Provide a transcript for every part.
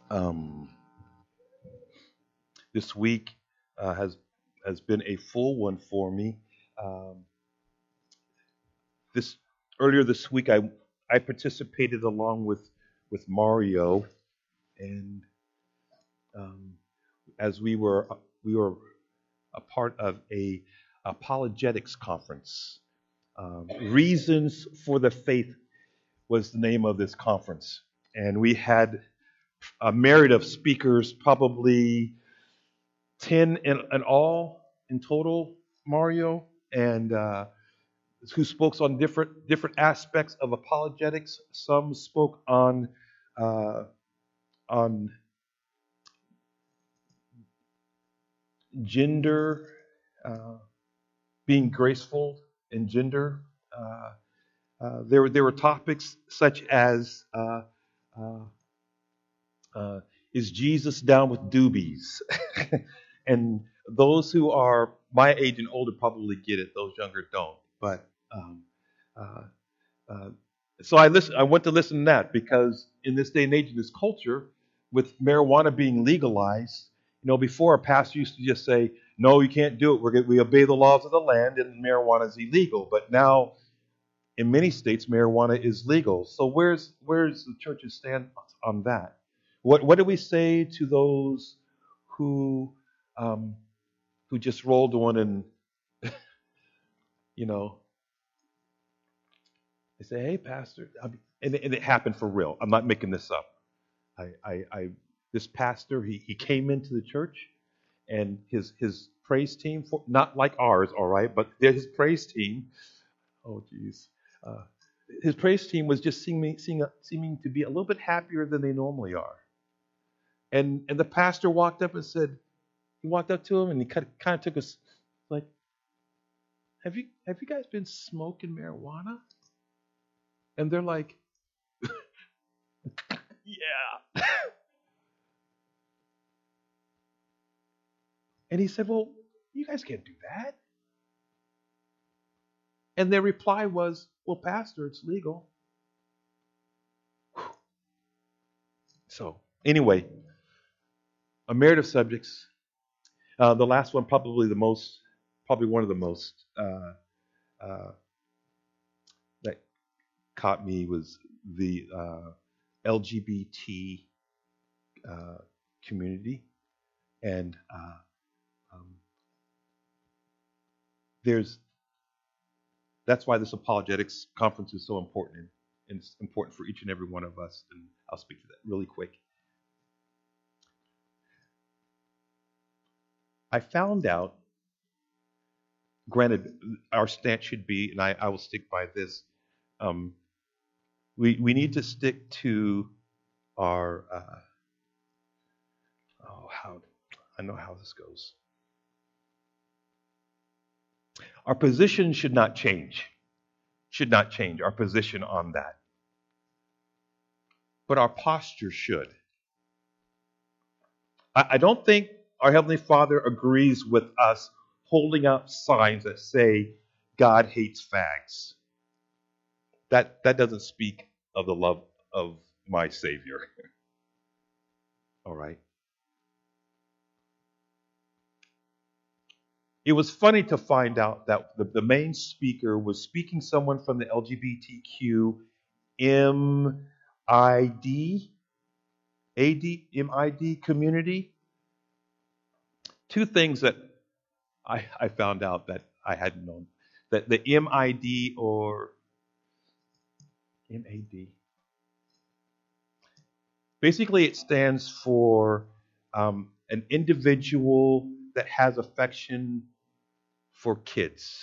Um, this week has been a full one for me. Um, this Earlier this week, I participated along with Mario, and um, as we were a part of a apologetics conference. Reasons for the Faith was the name of this conference, and we had a myriad of speakers, probably 10 in all in total, Mario, and who spoke on different aspects of apologetics. Some spoke uh, on gender, uh, being graceful in gender. There were topics such as uh, is Jesus down with doobies? And those who are my age and older probably get it; those younger don't. But uh, uh, so I went to listen to that because in this day and age, in this culture, with marijuana being legalized, before a pastor used to just say, "No, you can't do it. We obey the laws of the land, and marijuana is illegal." But now, in many states, marijuana is legal. So where's the church's stand on that? What do we say to those who um, who just rolled one and you know they say, "Hey, pastor," and it happened for real. I'm not making this up. I this pastor he came into the church and his praise team not like ours, all right, but his praise team. Oh, geez. Uh, his praise team was just seeming to be a little bit happier than they normally are. And the pastor walked up and said, he walked up to him and he kind of took us like, have you guys been smoking marijuana? And they're like, yeah. And he said, well, you guys can't do that. And their reply was, well, pastor, it's legal. So anyway, a myriad of subjects. The last one, probably one of the most uh, that caught me was the LGBT uh, community, and um, there's that's why this apologetics conference is so important, and it's important for each and every one of us. And I'll speak to that really quick. I found out, granted, our stance should be, and I will stick by this. Um, we need to stick to our how I know how this goes. Our position should not change. Should not change our position on that. But our posture should. I don't think our Heavenly Father agrees with us holding up signs that say God hates fags. That doesn't speak of the love of my Savior. All right. It was funny to find out that the main speaker was speaking someone from the LGBTQ MID MID community. Two things that I found out that I hadn't known. That the MID or MAD, basically it stands for an individual that has affection for kids.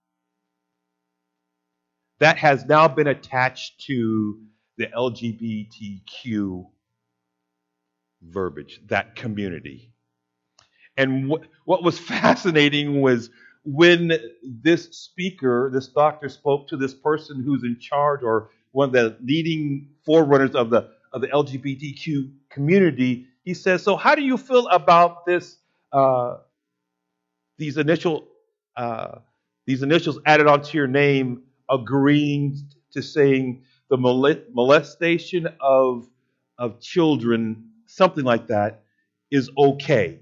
That has now been attached to the LGBTQ verbiage, that community. And what was fascinating was when this speaker, this doctor, spoke to this person who's in charge or one of the leading forerunners of the LGBTQ community. He says, "So, how do you feel about this? Uh, these initial uh, these initials added onto your name, agreeing to saying the molestation of children something like that is okay.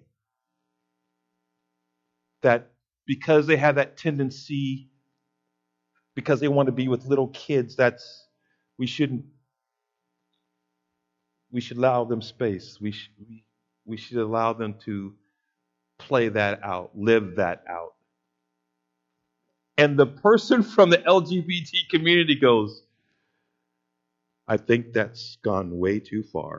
That because they have that tendency, because they want to be with little kids, we shouldn't we should allow them space. We should allow them to play that out, live that out. And the person from the LGBT community goes, I think that's gone way too far.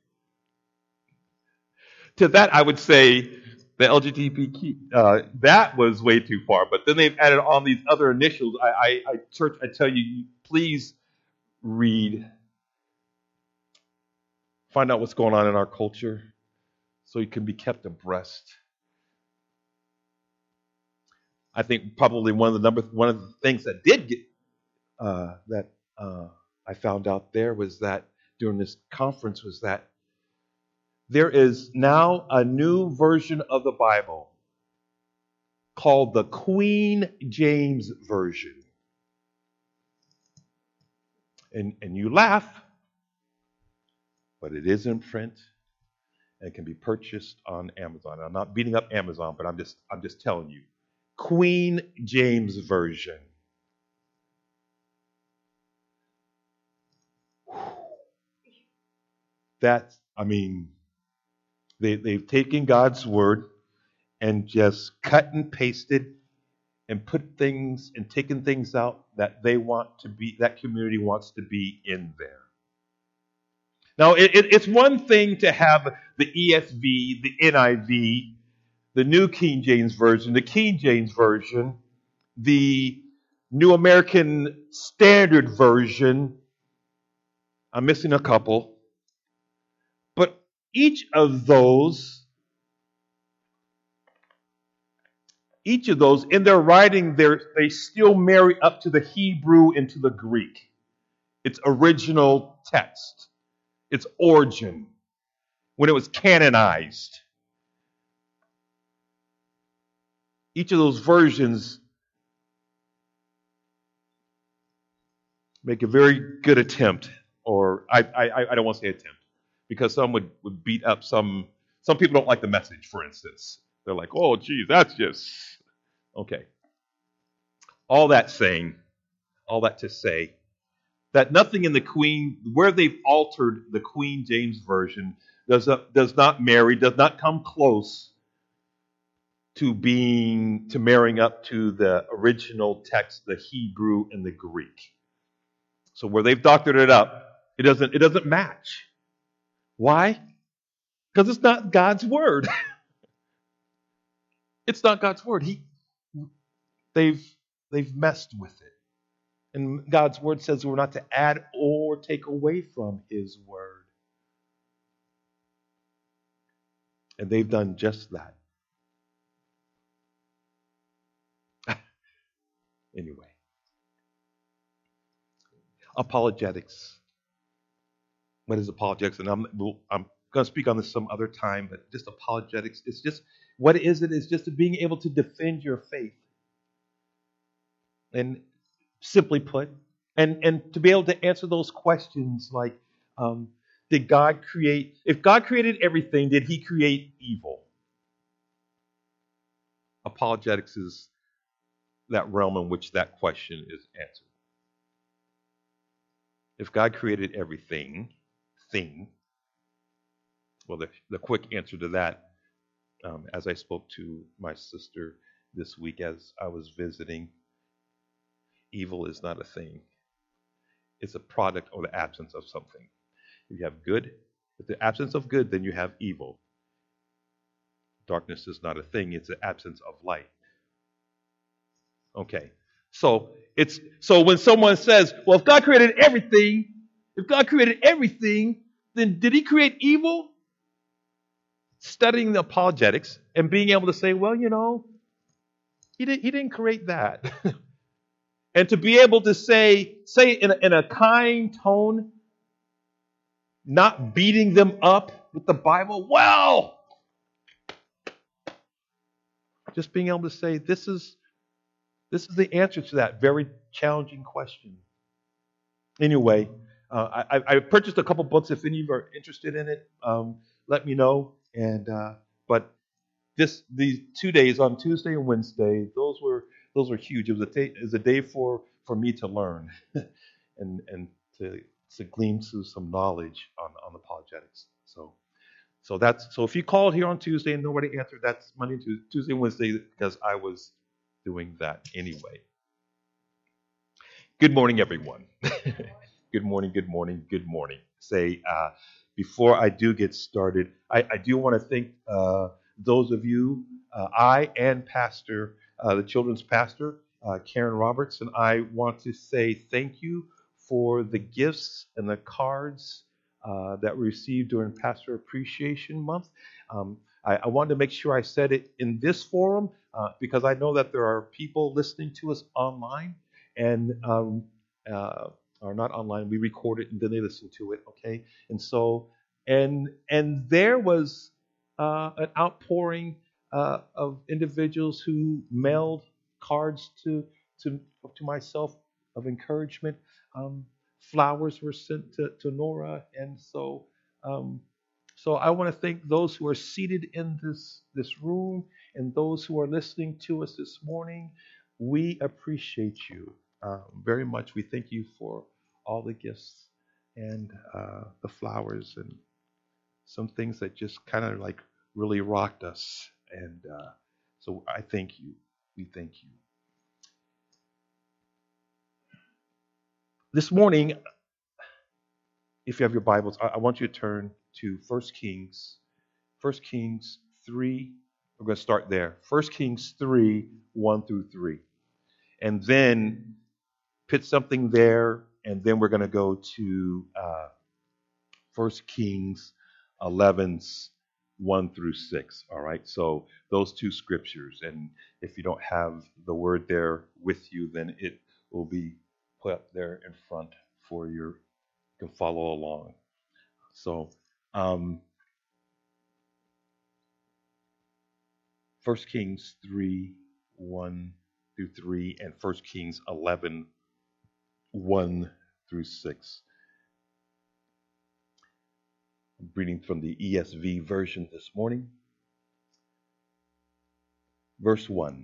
To that, I would say the LGBTQ, that was way too far. But then they've added all these other initials. Church, I tell you, please read, find out what's going on in our culture so you can be kept abreast. I think probably one of the things that did get I found out there was that during this conference was that there is now a new version of the Bible called the Queen James Version. And you laugh, but it is in print and can be purchased on Amazon. I'm not beating up Amazon, but I'm just telling you. Queen James Version. They've taken God's word and just cut and pasted and put things and taken things out that that community wants to be in there. Now, it's one thing to have the ESV, the NIV, the New King James Version, the King James Version, the New American Standard Version. I'm missing a couple. But each of those, in their writing, they still marry up to the Hebrew and to the Greek. Its original text, its origin, when it was canonized. Each of those versions make a very good attempt, or I don't want to say attempt, because some would beat up some people don't like the message, for instance. They're like, oh, geez, that's just, okay. All that to say, that nothing in where they've altered the Queen James Version does not come close to marrying up to the original text, the Hebrew and the Greek. So where they've doctored it up, it doesn't match. Why? Because it's not God's word. It's not God's word. They've messed with it. And God's word says we're not to add or take away from his word. And they've done just that. Anyway. Apologetics. What is apologetics? And I'm going to speak on this some other time, but just apologetics. It's just, what is it? It's just being able to defend your faith. And simply put, and to be able to answer those questions like, if God created everything, did he create evil? Apologetics is that realm in which that question is answered. If God created everything, well, the quick answer to that, as I spoke to my sister this week as I was visiting, evil is not a thing. It's a product or the absence of something. If you have good, if the absence of good, then you have evil. Darkness is not a thing, it's the absence of light. Okay. So when someone says, well, if God created everything, then did he create evil? Studying the apologetics and being able to say, well, he didn't create that. And to be able to say in a kind tone, not beating them up with the Bible, well, just being able to say, this is the answer to that very challenging question. Anyway, I purchased a couple books if any of you are interested in it. let me know. And but these 2 days on Tuesday and Wednesday, those were huge. It was a day for me to learn and to glean through some knowledge on apologetics. So if you called here on Tuesday and nobody answered, that's Monday, Tuesday, and Wednesday because I was doing that anyway. Good morning, everyone. Good morning, good morning, good morning. Before I do get started, I do want to thank those of you, I and Pastor, the children's pastor, Karen Roberts, and I want to say thank you for the gifts and the cards that we received during Pastor Appreciation Month. I wanted to make sure I said it in this forum because I know that there are people listening to us online and or not online. We record it and then they listen to it. Okay, and so and there was an outpouring of individuals who mailed cards to to myself of encouragement. Flowers were sent to Nora, and so I want to thank those who are seated in this room and those who are listening to us this morning. We appreciate you very much. We thank you for all the gifts and the flowers and some things that just kind of like really rocked us. And so I thank you. We thank you. This morning, if you have your Bibles, I want you to turn to 1 Kings 3. We're going to start there. 1 Kings 3, 1 through 3. And then put something there, and then we're going to go to 1 Kings 11, 1 through 6. All right, so those two scriptures. And if you don't have the word there with you, then it will be put up there in front for you can follow along. So, 1 Kings 3, 1 through 3, and 1 Kings 11, 1 through 6. I'm reading from the ESV version this morning. Verse 1.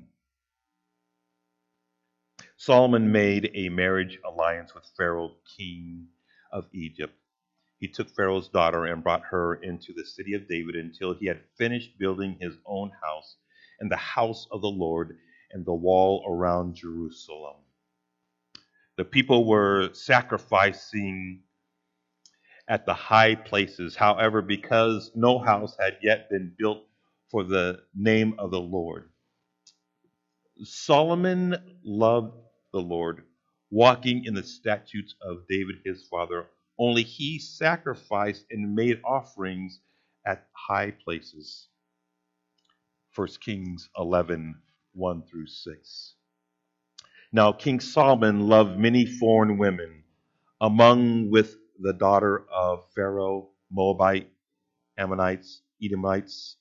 Solomon made a marriage alliance with Pharaoh, king of Egypt. He took Pharaoh's daughter and brought her into the city of David until he had finished building his own house and the house of the Lord and the wall around Jerusalem. The people were sacrificing at the high places. However, because no house had yet been built for the name of the Lord, Solomon loved the Lord, walking in the statutes of David his father. Only he sacrificed and made offerings at high places. 1 Kings 11, 1 through 6. Now King Solomon loved many foreign women, among with the daughter of Pharaoh, Moabite, Ammonites, Edomites,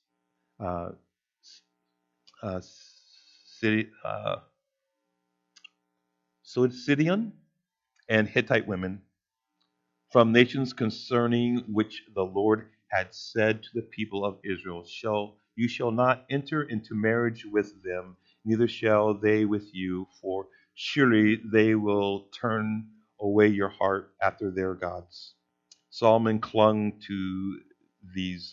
Sidonian, and Hittite women, from nations concerning which the Lord had said to the people of Israel, You shall not enter into marriage with them, neither shall they with you, for surely they will turn away your heart after their gods. Solomon clung to these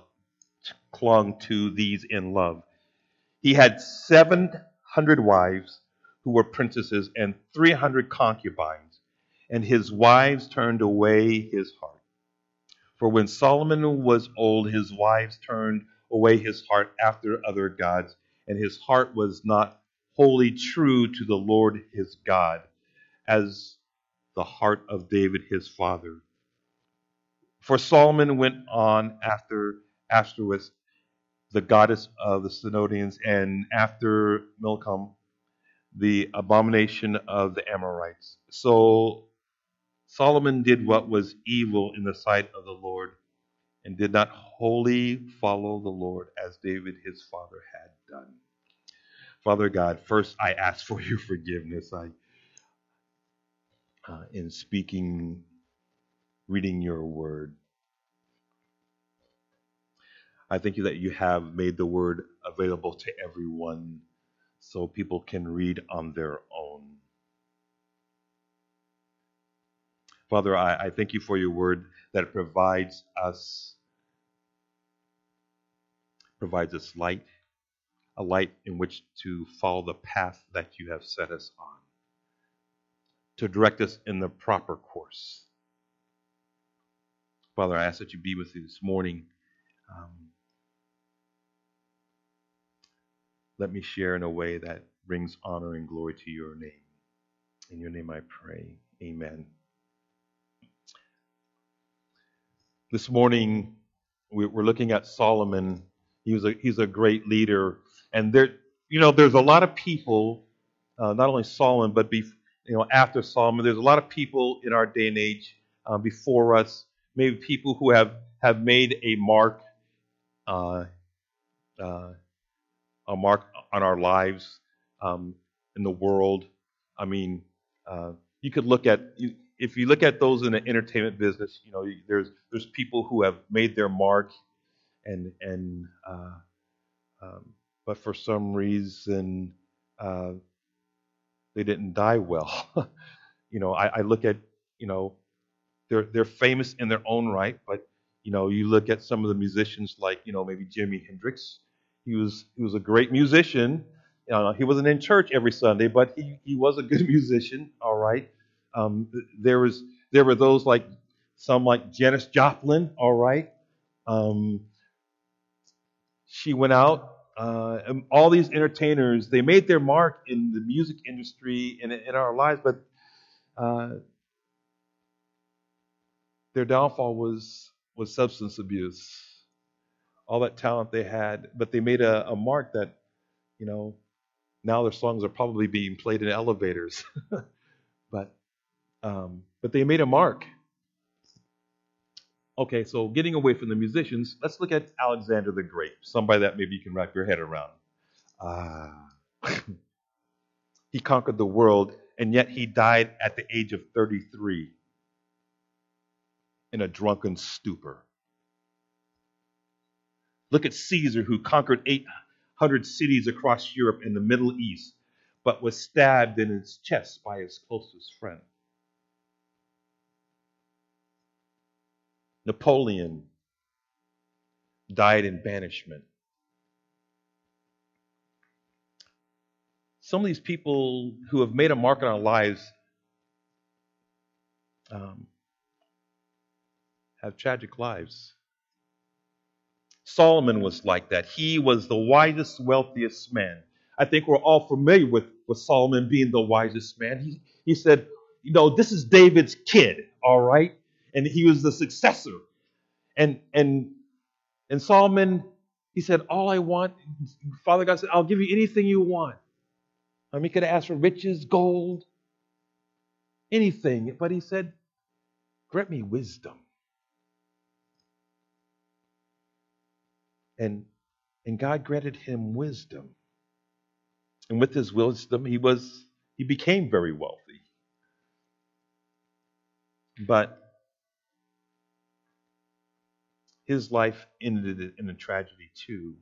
in love. He had 700 wives who were princesses and 300 concubines, and his wives turned away his heart. For when Solomon was old, his wives turned away his heart after other gods, and his heart was not wholly true to the Lord his God, as the heart of David his father. For Solomon went on after Ashtoreth, the goddess of the Sidonians, and after Milcom, the abomination of the Amorites. So Solomon did what was evil in the sight of the Lord, and did not wholly follow the Lord as David his father had done. Father God, first I ask for your forgiveness. In speaking, reading your word, I thank you that you have made the word available to everyone so people can read on their own. Father, I thank you for your word that provides us light, a light in which to follow the path that you have set us on, to direct us in the proper course. Father, I ask that you be with you this morning. Let me share in a way that brings honor and glory to your name. In your name I pray. Amen. This morning, we're looking at Solomon. He's a great leader. And there's a lot of people, not only Solomon, but after Solomon, there's a lot of people in our day and age before us, maybe people who have made a mark uh, on our lives in the world. I mean, you could look at if you look at those in the entertainment business. There's people who have made their mark, and but for some reason they didn't die well. I look at they're famous in their own right, but you look at some of the musicians like maybe Jimi Hendrix. He was a great musician. He wasn't in church every Sunday, but he was a good musician. All right. There were those like Janis Joplin. All right. She went out. And all these entertainers, they made their mark in the music industry and in our lives, but their downfall was substance abuse. All that talent they had, but they made a mark that, now their songs are probably being played in elevators. but they made a mark. Okay, so getting away from the musicians, let's look at Alexander the Great, somebody that maybe you can wrap your head around. He conquered the world, and yet he died at the age of 33 in a drunken stupor. Look at Caesar, who conquered 800 cities across Europe and the Middle East, but was stabbed in his chest by his closest friend. Napoleon died in banishment. Some of these people who have made a mark in our lives have tragic lives. Solomon was like that. He was the wisest, wealthiest man. I think we're all familiar with Solomon being the wisest man. He said, this is David's kid, all right? And he was the successor. And Solomon, he said, all I want, Father God said, I'll give you anything you want. He could ask for riches, gold, anything. But he said, grant me wisdom. And God granted him wisdom. And with his wisdom, he became very wealthy. But his life ended in a tragedy too.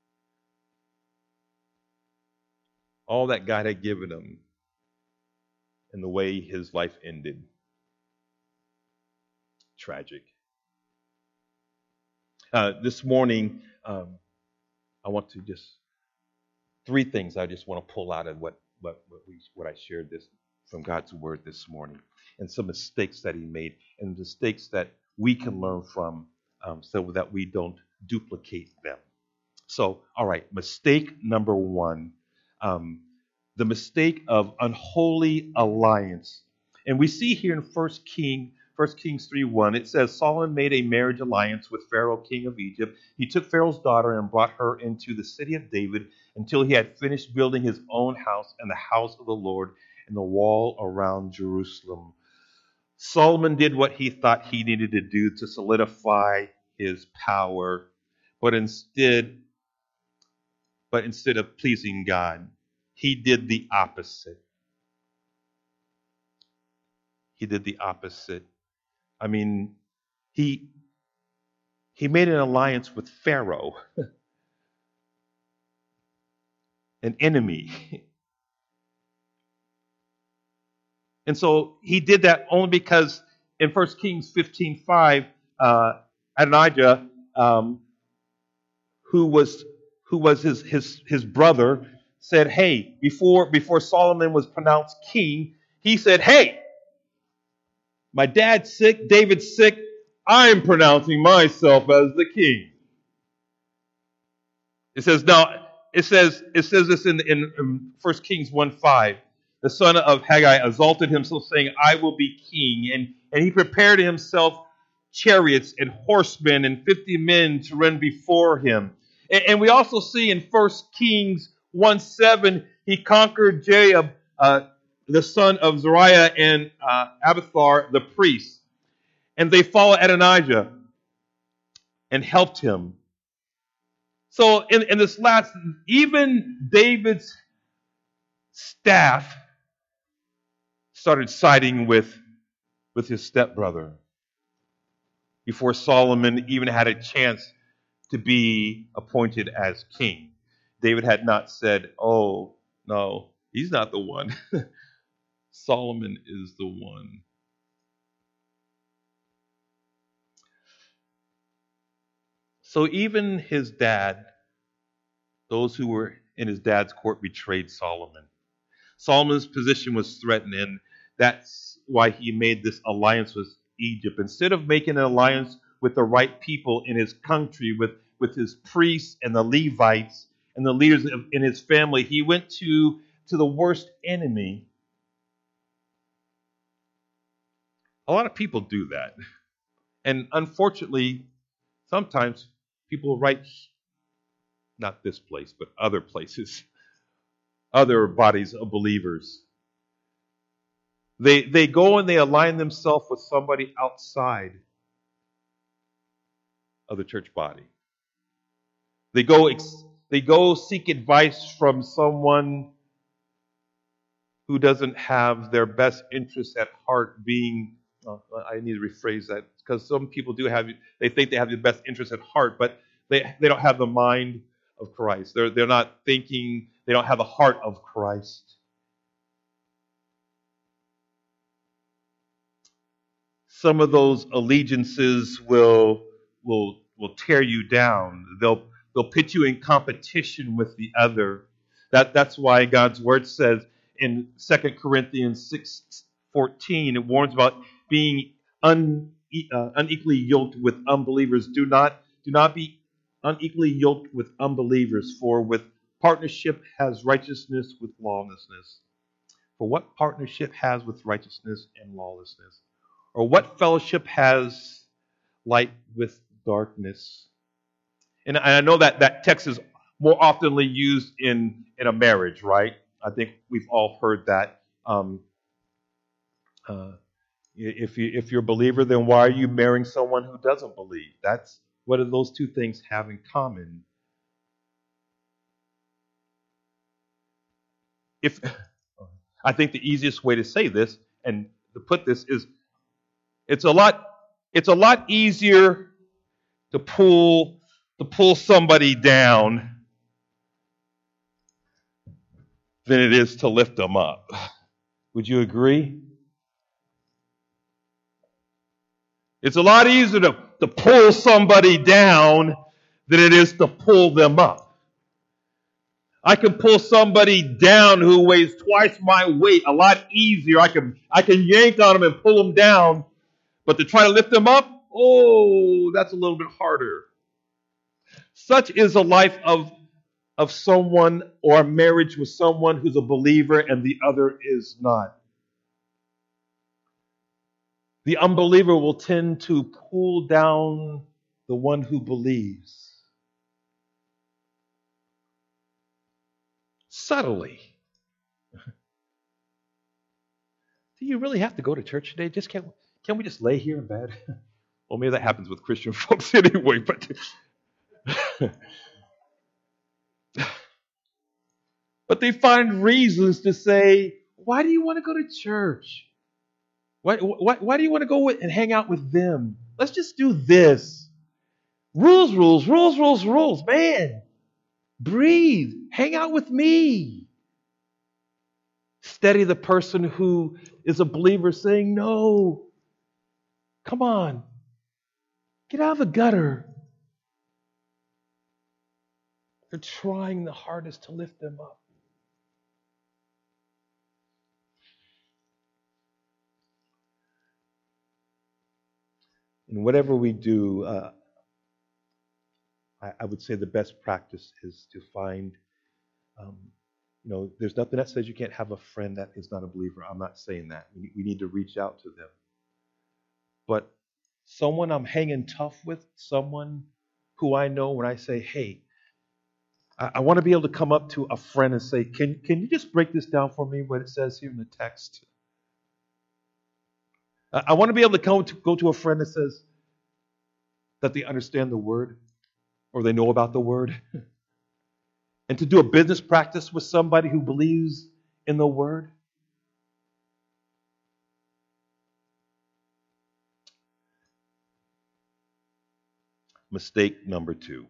All that God had given him and the way his life ended. Tragic. This morning, I want to three things I just want to pull out of what I shared this from God's word this morning, and some mistakes that he made, and mistakes that we can learn from, so that we don't duplicate them. So, all right, mistake number one, the mistake of unholy alliance. And we see here in 1 Kings 3:1, it says, Solomon made a marriage alliance with Pharaoh, king of Egypt. He took Pharaoh's daughter and brought her into the city of David until he had finished building his own house and the house of the Lord and the wall around Jerusalem. Solomon did what he thought he needed to do to solidify his power, but instead of pleasing God, he did the opposite. He did the opposite. I mean, he he made an alliance with Pharaoh, an enemy. And so he did that only because in 1 Kings 15:5, Adonijah, who was his brother, said, "Hey, before Solomon was pronounced king, he said, 'Hey, my dad's sick, David's sick. I'm pronouncing myself as the king.'" It says this in 1 Kings 1:5. The son of Haggai exalted himself, saying, "I will be king." And he prepared himself chariots and horsemen and 50 men to run before him. And we also see in 1 Kings 1:7, he conquered Joab, the son of Zariah, and Abiathar the priest. And they followed Adonijah and helped him. So in this last, even David's staff started siding with his stepbrother before Solomon even had a chance to be appointed as king. David had not said, "Oh, no, he's not the one." Solomon is the one. So even his dad, those who were in his dad's court, betrayed Solomon. Solomon's position was threatened, and that's why he made this alliance with Egypt. Instead of making an alliance with the right people in his country, with his priests and the Levites and the leaders in his family, he went to the worst enemy. A lot of people do that. And unfortunately, sometimes people write, not this place, but other places, other bodies of believers. They go and they align themselves with somebody outside of the church body. They go seek advice from someone who doesn't have their best interests at heart. I need to rephrase that, because some people they think they have the best interests at heart, but they don't have the mind of Christ. They're not thinking. They don't have the heart of Christ. Some of those allegiances will tear you down. They'll put you in competition with the other. That's why God's word says in 2 Corinthians 6:14, it warns about being unequally yoked with unbelievers. Do not be unequally yoked with unbelievers, for with partnership has righteousness with lawlessness. For what partnership has with righteousness and lawlessness? Or what fellowship has light with darkness? And I know that text is more oftenly used in a marriage, right? I think we've all heard that. If you're a believer, then why are you marrying someone who doesn't believe? What do those two things have in common? I think the easiest way to say this and to put this is, it's a lot easier to pull somebody down than it is to lift them up. Would you agree? It's a lot easier to pull somebody down than it is to pull them up. I can pull somebody down who weighs twice my weight a lot easier. I can yank on them and pull them down, but to try to lift them up, that's a little bit harder. Such is the life of someone, or a marriage with someone who's a believer and the other is not. The unbeliever will tend to pull down the one who believes. Subtly. Do you really have to go to church today? Can't we just lay here in bed? Well, maybe that happens with Christian folks anyway, but but they find reasons to say, why do you want to go to church? Why do you want to go and hang out with them? Let's just do this. Rules, rules, rules, rules, rules. Man, breathe. Hang out with me. Steady the person who is a believer saying, no, come on, get out of the gutter. They're trying the hardest to lift them up. And whatever we do, I would say the best practice is to find, there's nothing that says you can't have a friend that is not a believer. I'm not saying that. We need to reach out to them. But someone I'm hanging tough with, someone who I know when I say, hey, I want to be able to come up to a friend and say, can you just break this down for me, what it says here in the text? I want to be able to go to a friend that says that they understand the word or they know about the word. And to do a business practice with somebody who believes in the word. Mistake number two.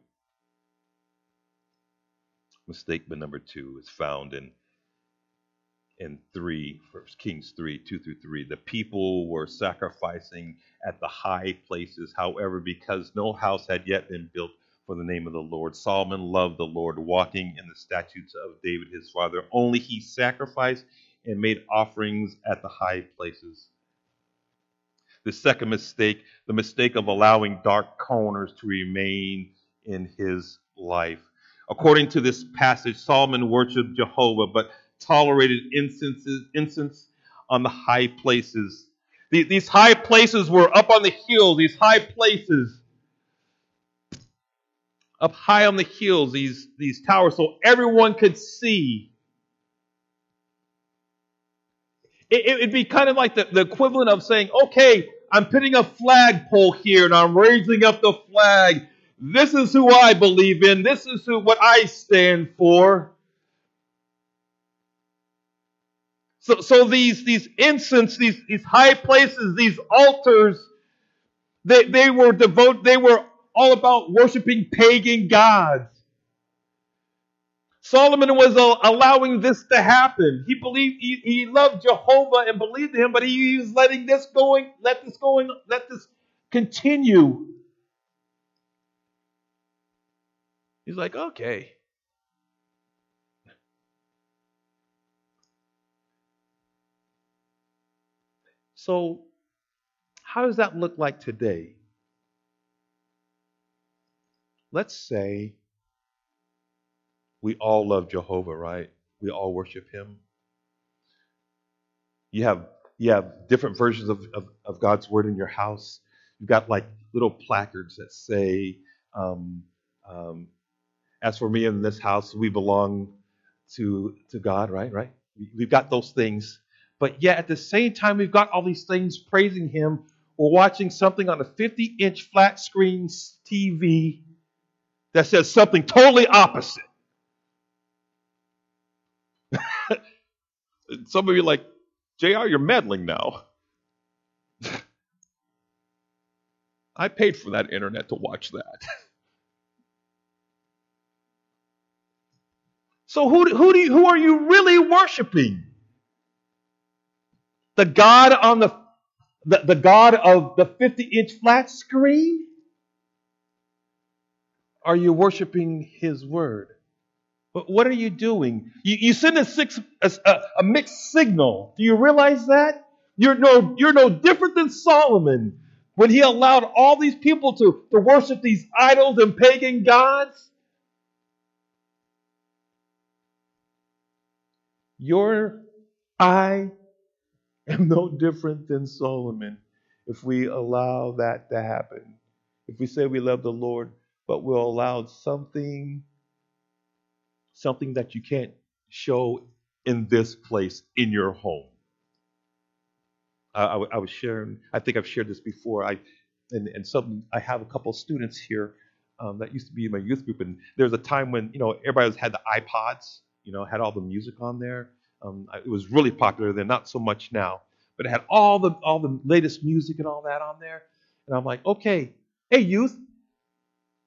Mistake number two is found in 1 Kings 3, 2 through 3. The people were sacrificing at the high places. However, because no house had yet been built for the name of the Lord, Solomon loved the Lord, walking in the statutes of David his father. Only he sacrificed and made offerings at the high places. The second mistake, the mistake of allowing dark corners to remain in his life. According to this passage, Solomon worshiped Jehovah, but tolerated incense on the high places. These high places were up on the hills, these high places. Up high on the hills, these towers, so everyone could see. It'd be kind of like the equivalent of saying, okay, I'm putting a flagpole here and I'm raising up the flag. This is who I believe in. This is what I stand for. So these incense, these high places, these altars, they were all about worshiping pagan gods. Solomon was allowing this to happen. He believed he loved Jehovah and believed in him, but he was letting this let this continue. He's like, okay. So, how does that look like today? Let's say we all love Jehovah, right? We all worship him. You have different versions of God's word in your house. You've got like little placards that say, as for me in this house, we belong to God, right? Right? We've got those things. But yet at the same time, we've got all these things praising him. We're watching something on a 50-inch flat screen TV that says something totally opposite. Some of you are like, JR, you're meddling now. I paid for that internet to watch that. So who are you really worshiping? The God on the God of the 50-inch flat screen? Are you worshiping his word? But what are you doing? You send a mixed signal. Do you realize that? You're no different than Solomon when he allowed all these people to worship these idols and pagan gods. I am no different than Solomon if we allow that to happen. If we say we love the Lord, but we'll allow something that you can't show in this place, in your home. I was sharing, I think I've shared this before. I have a couple of students here that used to be in my youth group, and there was a time when everybody had the iPods, had all the music on there. It was really popular then, not so much now, but it had all the latest music and all that on there. And I'm like, okay, hey youth,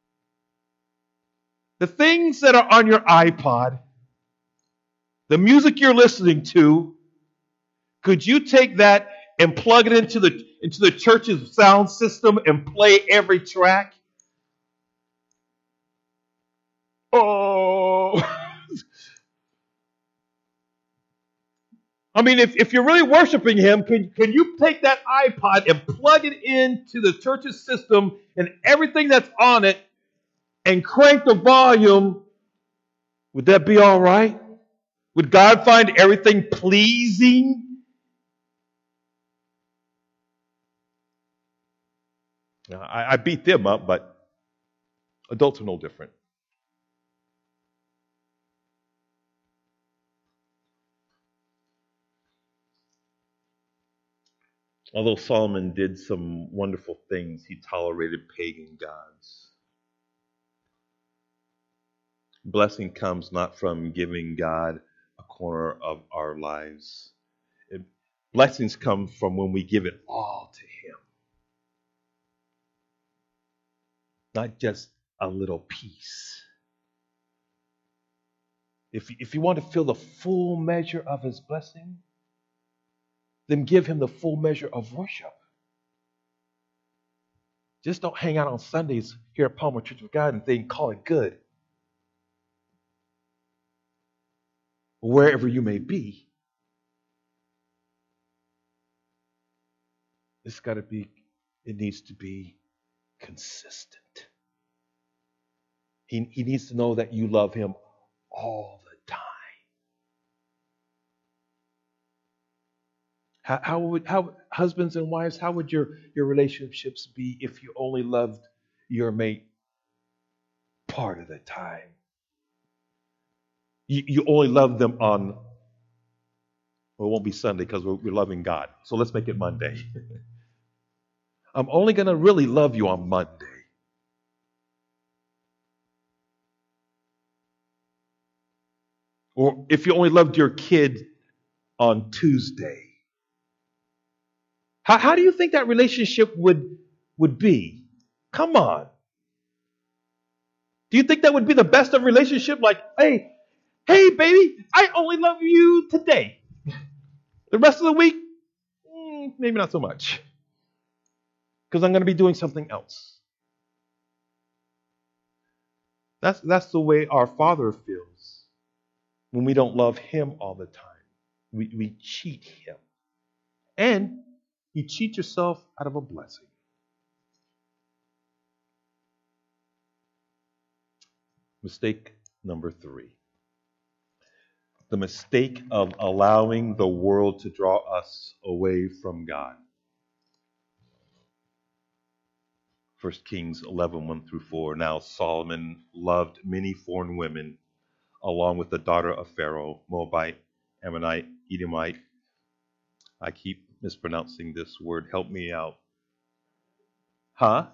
The things that are on your iPod, the music you're listening to, could you take that and plug it into the church's sound system and play every track? Oh, I mean, if you're really worshiping Him, can you take that iPod and plug it into the church's system and everything that's on it and crank the volume? Would that be all right? Would God find everything pleasing? Now, I beat them up, but adults are no different. Although Solomon did some wonderful things, he tolerated pagan gods. Blessing comes not from giving God a corner of our lives. Blessings come from when we give it all to Him. Not just a little piece. If you want to feel the full measure of His blessing, then give Him the full measure of worship. Just don't hang out on Sundays here at Palmer Church of God and think, call it good. Wherever you may be, it needs to be consistent. He needs to know that you love Him all the time. How husbands and wives, how would your relationships be if you only loved your mate part of the time? You only love them on, well, it won't be Sunday because we're loving God. So let's make it Monday. I'm only going to really love you on Monday. Or if you only loved your kid on Tuesday. How do you think that relationship would be? Come on. Do you think that would be the best of relationship? Like, hey, baby, I only love you today. The rest of the week, maybe not so much. Because I'm going to be doing something else. That's the way our Father feels when we don't love Him all the time. We cheat Him. And you cheat yourself out of a blessing. Mistake number 3. The mistake of allowing the world to draw us away from God. 1 Kings 11, 1-4. Now Solomon loved many foreign women, along with the daughter of Pharaoh, Moabite, Ammonite, Edomite. I keep mispronouncing this word. Help me out. Huh?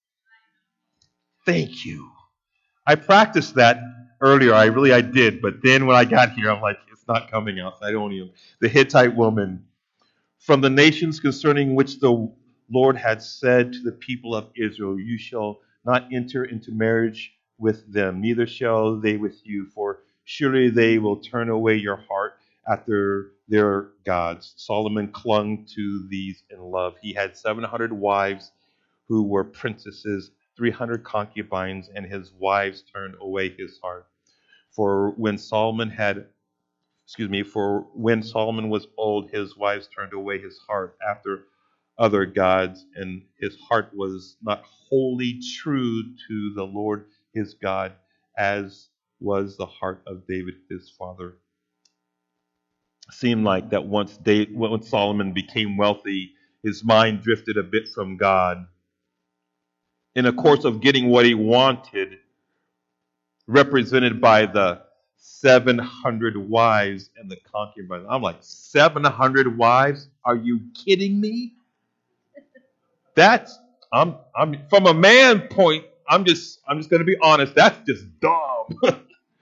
Thank you. I practiced that earlier. I did. But then when I got here, I'm like, it's not coming out. Sidonium. The Hittite woman. From the nations concerning which the Lord had said to the people of Israel, you shall not enter into marriage with them, neither shall they with you, for surely they will turn away your heart after their gods. Solomon clung to these in love. He had 700 wives who were princesses, 300 concubines, and his wives turned away his heart. For when Solomon was old, his wives turned away his heart after other gods, and his heart was not wholly true to the Lord his God, as was the heart of David his father. It seemed like that once Solomon became wealthy, his mind drifted a bit from God. In the course of getting what he wanted, represented by the 700 wives and the concubines. I'm like, 700 wives? Are you kidding me? I'm from a man point, I'm just going to be honest, that's just dumb.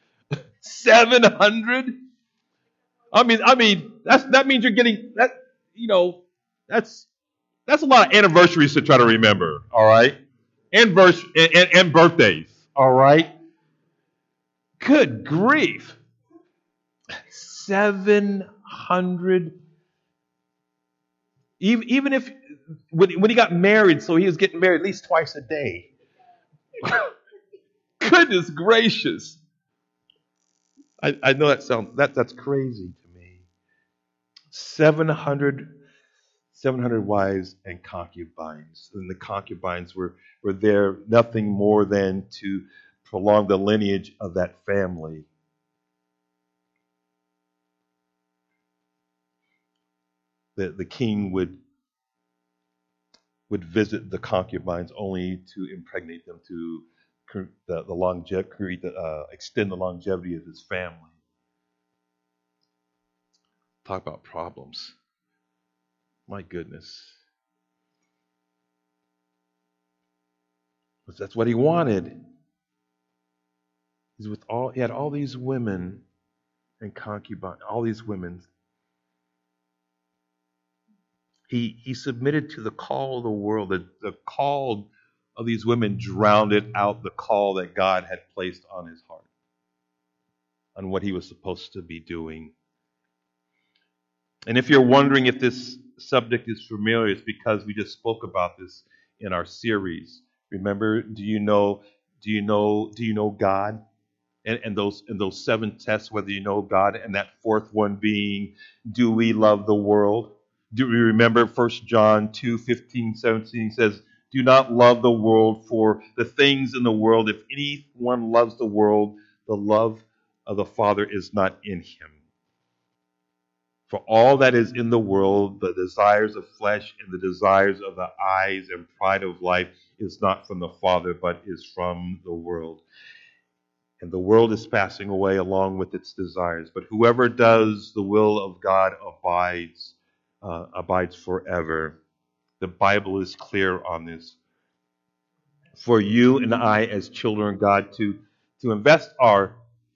700? I mean that means you're getting that, that's a lot of anniversaries to try to remember, all right? And birthdays, all right? Good grief. 700. Even if, when he got married, so he was getting married at least twice a day. Goodness gracious. I know that's crazy to me. 700 wives and concubines. And the concubines were there nothing more than to prolong the lineage of that family. The king would visit the concubines only to impregnate them, to the longevity, extend the longevity of his family. Talk about problems. My goodness. But that's what he wanted. He had all these women and concubines, all these women. He submitted to the call of the world. The call of these women drowned out the call that God had placed on his heart, on what he was supposed to be doing. And if you're wondering if this subject is familiar, it's because we just spoke about this in our series. Remember, do you know God? And those 7 tests, whether you know God, and that fourth one being, do we love the world? Do we remember 1 John 2:15-17 says, do not love the world, for the things in the world. If anyone loves the world, the love of the Father is not in him. For all that is in the world, the desires of flesh and the desires of the eyes and pride of life, is not from the Father, but is from the world. And the world is passing away along with its desires. But whoever does the will of God abides forever. The Bible is clear on this. For you and I, as children of God, to invest our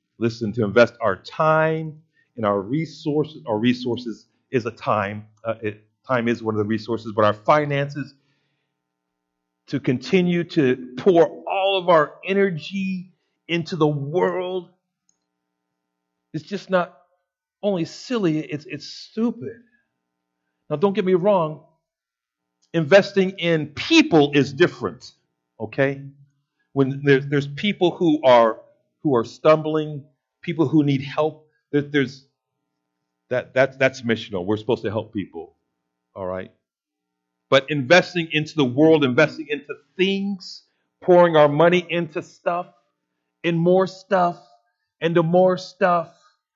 time and our resources. Our resources is a time. Time is one of the resources, but our finances, to continue to pour all of our energy into the world, it's just not only silly, it's stupid. Now, don't get me wrong. Investing in people is different, okay? When there's people who are stumbling, people who need help, that's missional. We're supposed to help people, all right? But investing into the world, investing into things, pouring our money into stuff, and more stuff, and to more stuff.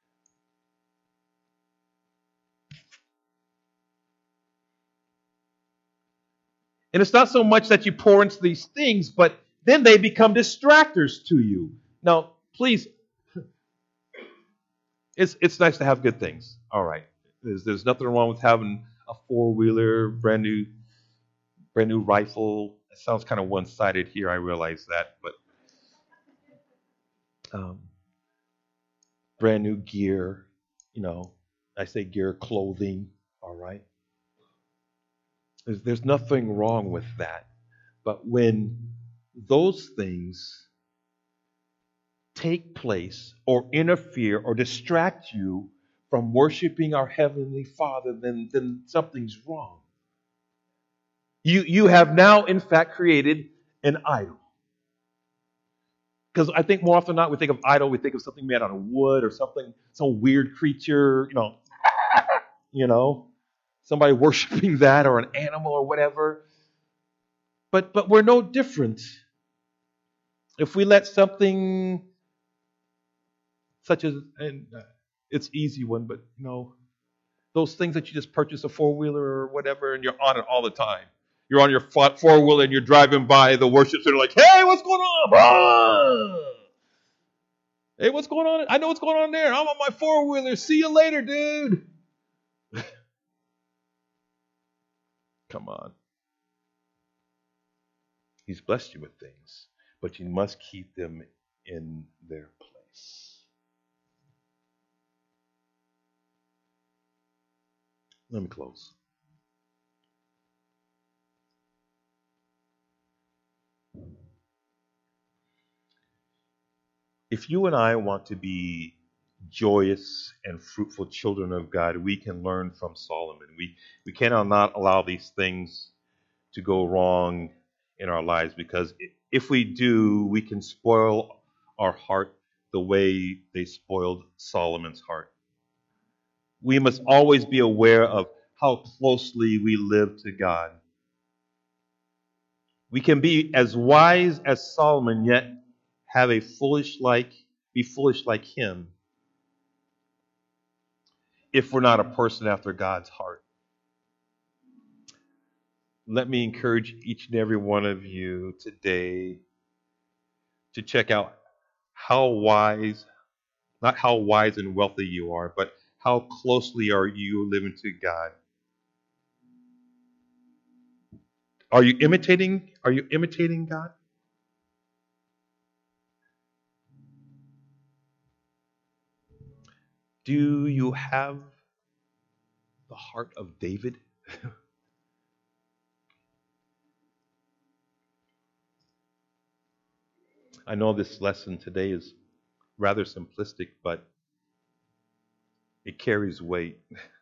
And it's not so much that you pour into these things, but then they become distractors to you. Now, please, it's nice to have good things. All right. There's nothing wrong with having a 4-wheeler, brand new rifle. It sounds kind of one-sided here, I realize that, but brand new gear, I say gear, clothing, all right? There's nothing wrong with that. But when those things take place or interfere or distract you from worshiping our Heavenly Father, then something's wrong. You have now, in fact, created an idol. Because I think more often than not, we think of idol, we think of something made out of wood or something, some weird creature, somebody worshiping that, or an animal or whatever. But we're no different. If we let something such as, and it's easy one, but those things that you just purchase, a 4-wheeler or whatever, and you're on it all the time. You're on your 4-wheeler and you're driving by the worship center like, hey, what's going on? Ah! Hey, what's going on? I know what's going on there. I'm on my 4-wheeler. See you later, dude. Come on. He's blessed you with things, but you must keep them in their place. Let me close. If you and I want to be joyous and fruitful children of God, we can learn from Solomon. We cannot not allow these things to go wrong in our lives, because if we do, we can spoil our heart the way they spoiled Solomon's heart. We must always be aware of how closely we live to God. We can be as wise as Solomon, yet have be foolish like him, if we're not a person after God's heart. Let me encourage each and every one of you today to check out how wise, not how wise and wealthy you are, but how closely are you living to God? Are you imitating God? Do you have the heart of David? I know this lesson today is rather simplistic, but it carries weight.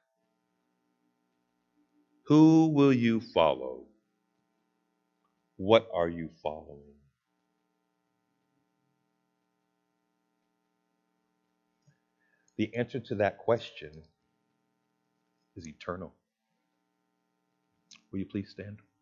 Who will you follow? What are you following? The answer to that question is eternal. Will you please stand?